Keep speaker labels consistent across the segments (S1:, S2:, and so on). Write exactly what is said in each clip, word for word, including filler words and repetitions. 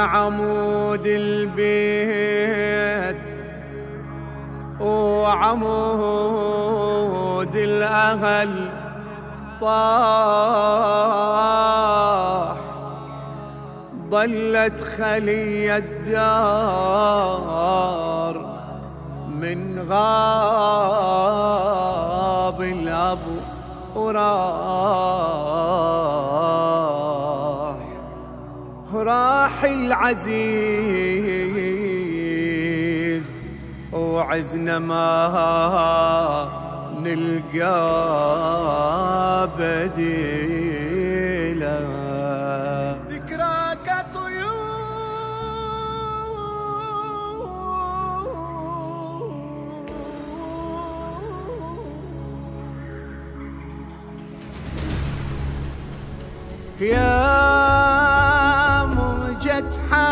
S1: عمود البيت وعمود الأهل طاح، ظلت خلي الدار من غاب الأب وراح، راح العزيز وعزنا ما نلقى بديلا. ذكراك يا موجة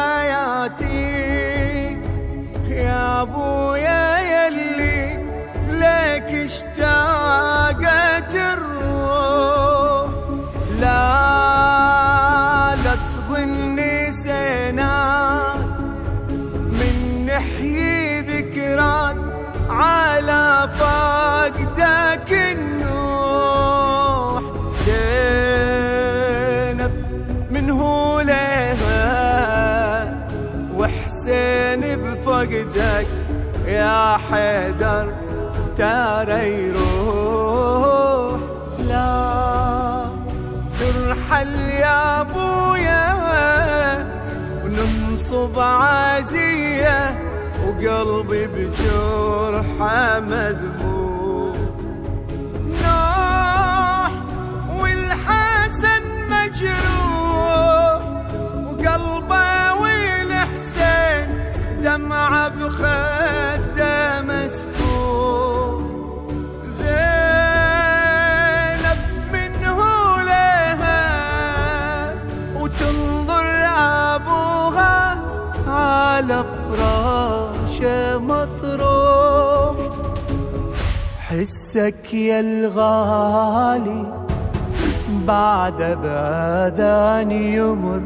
S1: حياتي يا ابويا يلي لك اشتاقت الروح، لا لا تظني سنات من نحيي ذكرات على فقدك النوح. من هو لها وحسين بفقدك يا حيدر ترى يروح، لا ترحل يا ابويا وننصب عزية وقلبي بجرحه مذبوح. نوح والحسن مجروح وقلبه والحسين دمعه بخده مسفوح. زينب منه لها وتنظر ابوها على فراشه مطروح. حسك يا الغالي بعد بأذان يمر،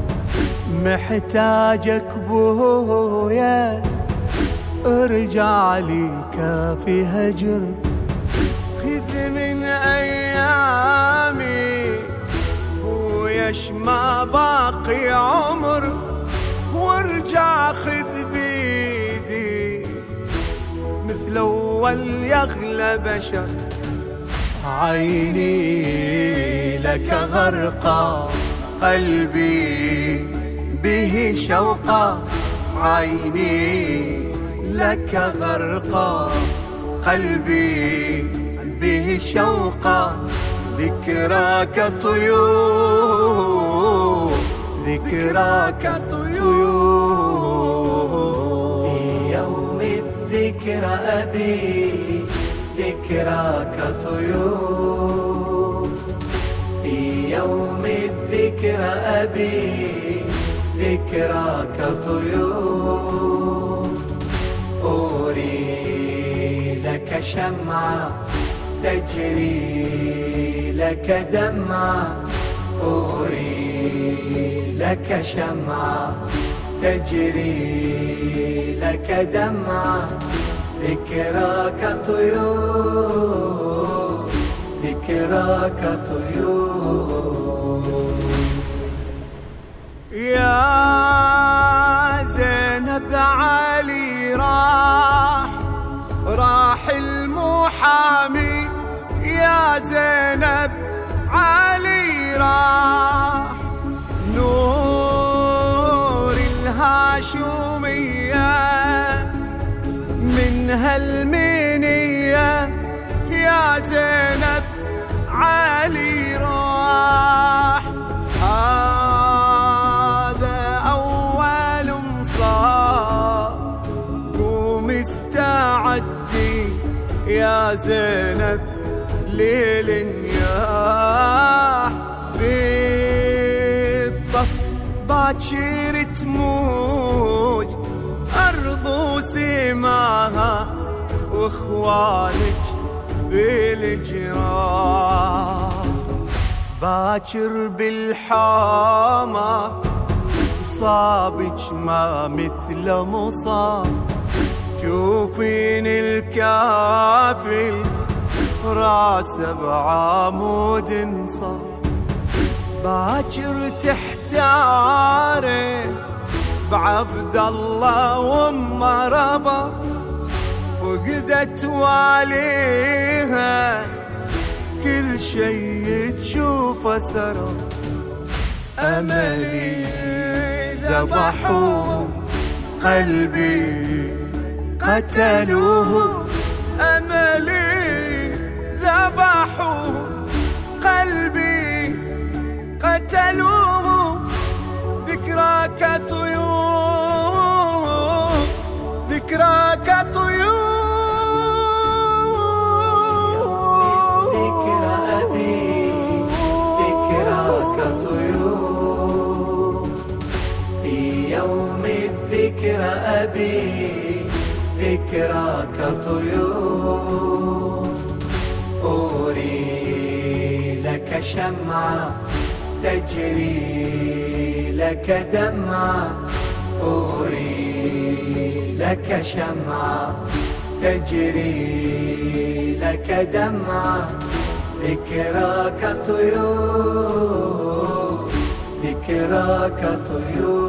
S1: محتاجك بويا ارجع لي كافي هجر. خذ من ايامي ويش ما باقي عمر، وارجع خذ بيدي مثل اول يغلى بشر. عيني لك غرقا قلبي به شوقا، عيني لك غرقا قلبي به شوقا. ذكراك طيور ذكراك طيور،
S2: في يوم الذكرى أبي ذكراك طيور، في يوم الذكرى أبي ذكراك طيور. أوري لك شمعة تجري لك دمعة، أوري لك شمعة تجري لك دمعة. ذكراك طيور ذكراك طيور.
S1: يا زينب علي راح راح المحامي، يا زينب علي راح نور الهاشمية من هالمنية. يا زينب علي راح هذا أول مصاف، قوم استعدي يا زينب ليل ياح. بالطف باكر تموج أرض وسماها، واخوانك بالجراح. باكر بالحامة مصابك ما مثل مصاب. شوفيني الكافل راسه بعمود انصاب. باكر تحتاري بعبد الله وام ربا. فقدت واليها كل شي تشوفه سرى. أملي ذبحوه قلبي قتلوه. أملي ذبحوه قلبي قتلوه. ذكراك طيور ذكراك طيور.
S2: ذكرى أبي ذكراك طيور. في يوم الذكرى أبي ذكراك طيور. أوري لك شمعة تجري لك دمعة. أوري لك شمعة تجري لك دمعة. ذكراك طيور ذكراك طيور.